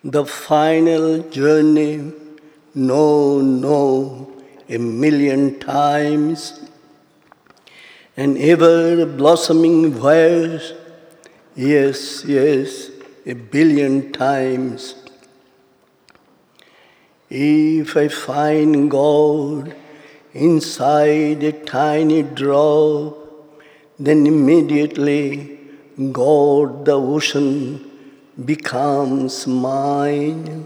The final journey, no, no, a million times. An ever-blossoming voice, yes, yes, a billion times. If I find God inside a tiny drop, then immediately God, the ocean, becomes mine.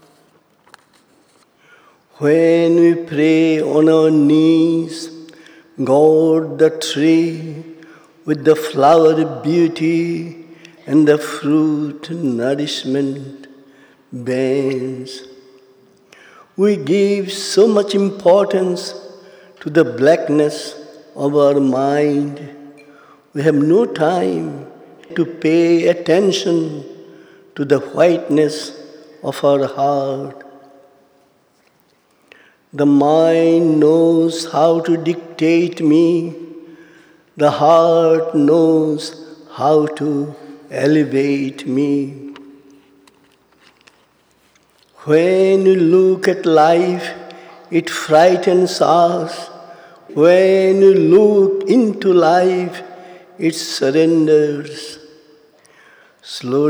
When we pray on our knees, God, the tree, with the flower beauty and the fruit nourishment, bends. We give so much importance to the blackness of our mind. We have no time to pay attention to the whiteness of our heart. The mind knows how to dictate me. The heart knows how to elevate me. When you look at life, it frightens us. When you look into life, it surrenders. Slow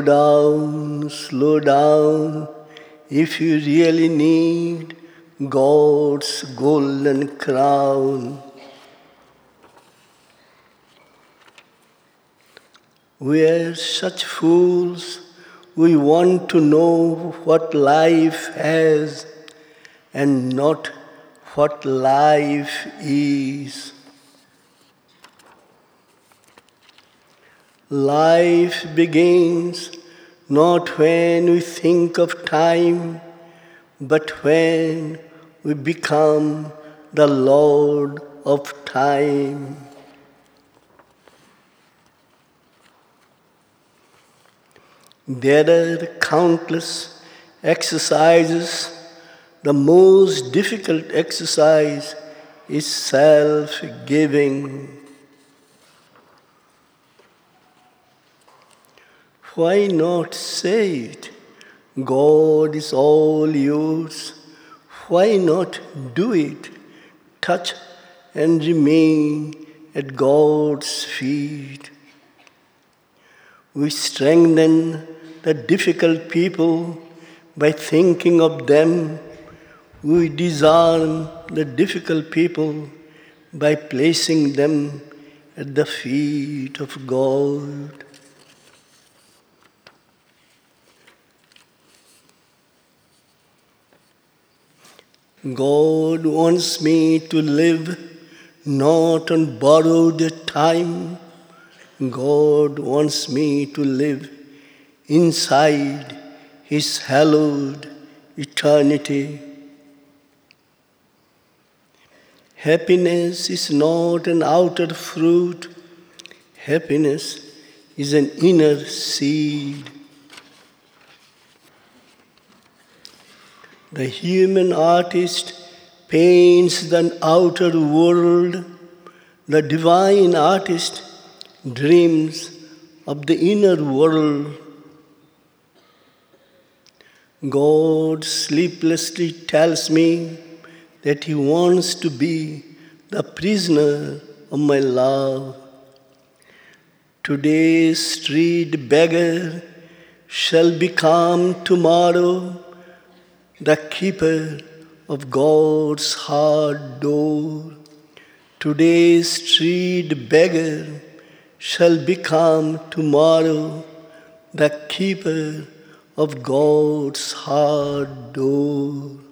down, if you really need God's golden crown. We are such fools, we want to know what life has and not what life is. Life begins not when we think of time, but when we become the Lord of time. There are countless exercises. The most difficult exercise is self-giving. Why not say it? God is all yours. Why not do it? Touch and remain at God's feet. We strengthen the difficult people by thinking of them. We disarm the difficult people by placing them at the feet of God. God wants me to live not on borrowed time. God wants me to live inside His hallowed eternity. Happiness is not an outer fruit. Happiness is an inner seed. The human artist paints the outer world. The divine artist dreams of the inner world. God sleeplessly tells me that He wants to be the prisoner of my love. Today's street beggar shall become tomorrow the keeper of God's hard door. Today's street beggar shall become tomorrow the keeper of God's hard door.